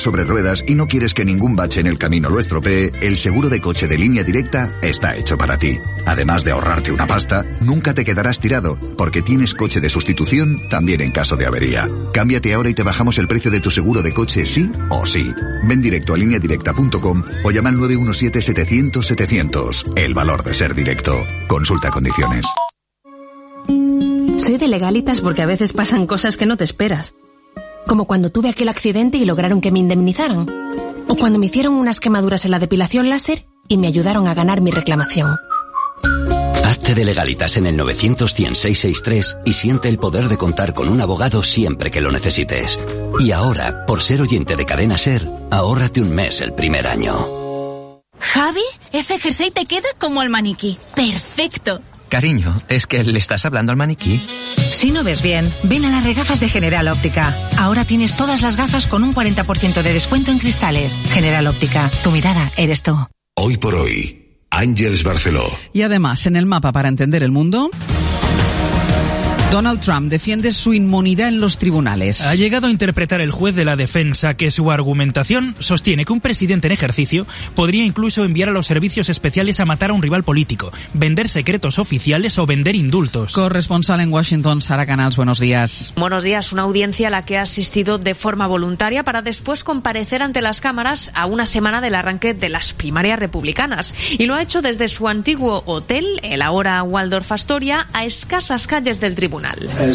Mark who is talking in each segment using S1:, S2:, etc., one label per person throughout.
S1: sobre ruedas y no quieres que ningún bache en el camino lo estropee, el seguro de coche de Línea Directa está hecho para ti. Además de ahorrarte una pasta, nunca te quedarás tirado, porque tienes coche de sustitución también en caso de avería. Cámbiate ahora y te bajamos el precio de tu seguro de coche sí o sí. Ven directo a lineadirecta.com o llama al 917-700-700. El valor de ser directo. Consulta condiciones.
S2: Soy de Legalitas porque a veces pasan cosas que no te esperas. Como cuando tuve aquel accidente y lograron que me indemnizaran. O cuando me hicieron unas quemaduras en la depilación láser y me ayudaron a ganar mi reclamación.
S3: Hazte de Legalitas en el 900-100-663 y siente el poder de contar con un abogado siempre que lo necesites. Y ahora, por ser oyente de Cadena SER, ahórrate un mes el primer año.
S4: Javi, ese jersey te queda como al maniquí. ¡Perfecto!
S5: Cariño, ¿es que le estás hablando al maniquí?
S6: Si no ves bien, ven a las regafas de General Óptica. Ahora tienes todas las gafas con un 40% de descuento en cristales. General Óptica, tu mirada eres tú.
S7: Hoy por hoy, Àngels Barceló.
S8: Y además, en el mapa para entender el mundo, Donald Trump defiende su inmunidad en los tribunales.
S9: Ha llegado a interpretar el juez de la defensa que su argumentación sostiene que un presidente en ejercicio podría incluso enviar a los servicios especiales a matar a un rival político, vender secretos oficiales o vender indultos.
S8: Corresponsal en Washington, Sara Canals, buenos días.
S10: Buenos días. Una audiencia a la que ha asistido de forma voluntaria para después comparecer ante las cámaras a una semana del arranque de las primarias republicanas. Y lo ha hecho desde su antiguo hotel, el ahora Waldorf Astoria, a escasas calles del tribunal.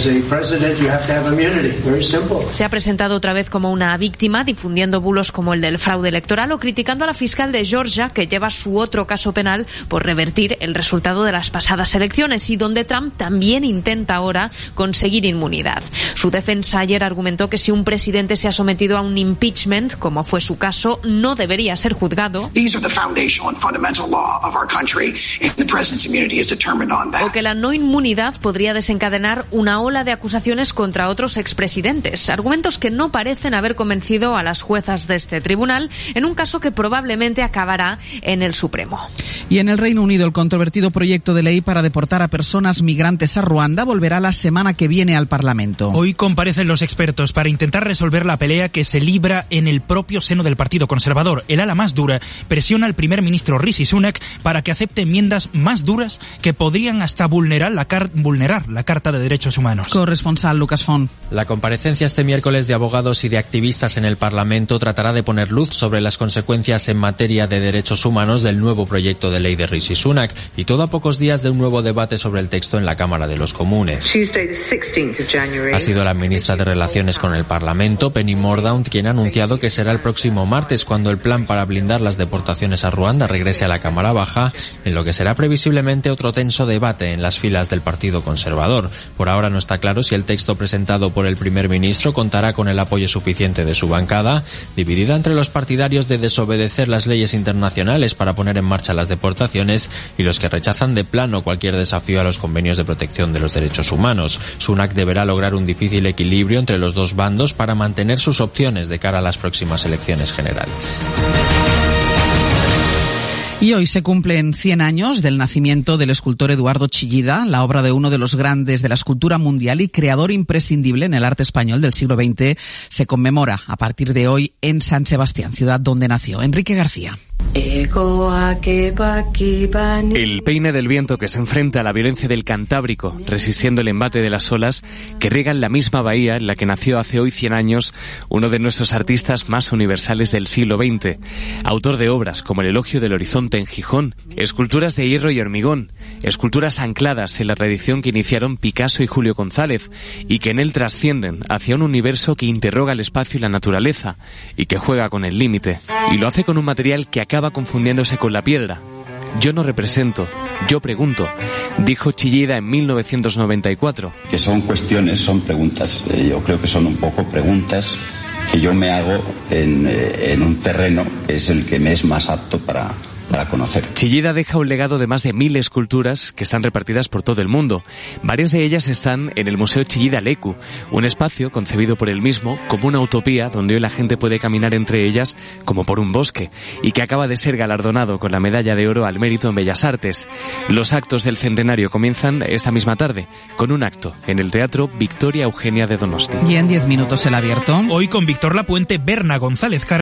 S10: Se ha presentado otra vez como una víctima, difundiendo bulos como el del fraude electoral o criticando a la fiscal de Georgia, que lleva su otro caso penal por revertir el resultado de las pasadas elecciones y donde Trump también intenta ahora conseguir inmunidad. Su defensa ayer argumentó que si un presidente se ha sometido a un impeachment, como fue su caso, no debería ser juzgado. O que la no inmunidad podría desencadenar una ola de acusaciones contra otros expresidentes, argumentos que no parecen haber convencido a las juezas de este tribunal en un caso que probablemente acabará en el Supremo.
S8: Y en el Reino Unido, el controvertido proyecto de ley para deportar a personas migrantes a Ruanda volverá la semana que viene al Parlamento.
S9: Hoy comparecen los expertos para intentar resolver la pelea que se libra en el propio seno del Partido Conservador. El ala más dura presiona al primer ministro Rishi Sunak para que acepte enmiendas más duras que podrían hasta vulnerar la Carta de Derechos Humanos.
S8: Corresponsal Lucas Font.
S11: La comparecencia este miércoles de abogados y de activistas en el Parlamento tratará de poner luz sobre las consecuencias en materia de derechos humanos del nuevo proyecto de ley de Rishi Sunak y todo a pocos días de un nuevo debate sobre el texto en la Cámara de los Comunes. Ha sido la ministra de Relaciones con el Parlamento, Penny Mordaunt, quien ha anunciado que será el próximo martes cuando el plan para blindar las deportaciones a Ruanda regrese a la Cámara Baja, en lo que será previsiblemente otro tenso debate en las filas del Partido Conservador. Por ahora no está claro si el texto presentado por el primer ministro contará con el apoyo suficiente de su bancada, dividida entre los partidarios de desobedecer las leyes internacionales para poner en marcha las deportaciones y los que rechazan de plano cualquier desafío a los convenios de protección de los derechos humanos. Sunak deberá lograr un difícil equilibrio entre los dos bandos para mantener sus opciones de cara a las próximas elecciones generales.
S8: Y hoy se cumplen 100 años del nacimiento del escultor Eduardo Chillida, la obra de uno de los grandes de la escultura mundial y creador imprescindible en el arte español del siglo XX. Se conmemora a partir de hoy en San Sebastián, ciudad donde nació. Enrique García.
S12: El peine del viento que se enfrenta a la violencia del Cantábrico, resistiendo el embate de las olas que riegan la misma bahía en la que nació hace hoy 100 años uno de nuestros artistas más universales del siglo XX, autor de obras como El elogio del horizonte en Gijón, esculturas de hierro y hormigón, esculturas ancladas en la tradición que iniciaron Picasso y Julio González y que en él trascienden hacia un universo que interroga el espacio y la naturaleza y que juega con el límite, y lo hace con un material que acaba confundiéndose con la piedra. Yo no represento, yo pregunto, dijo Chillida en 1994.
S13: Que son cuestiones, son preguntas, yo creo que son un poco preguntas que yo me hago en un terreno que es el que me es más apto para conocer.
S12: Chillida deja un legado de más de 1000 esculturas que están repartidas por todo el mundo. Varias de ellas están en el Museo Chillida Leku, un espacio concebido por él mismo como una utopía donde hoy la gente puede caminar entre ellas como por un bosque y que acaba de ser galardonado con la medalla de oro al mérito en Bellas Artes. Los actos del centenario comienzan esta misma tarde con un acto en el Teatro Victoria Eugenia de Donosti.
S8: Y en 10 minutos el abierto.
S9: Hoy con Víctor Lapuente, Berna González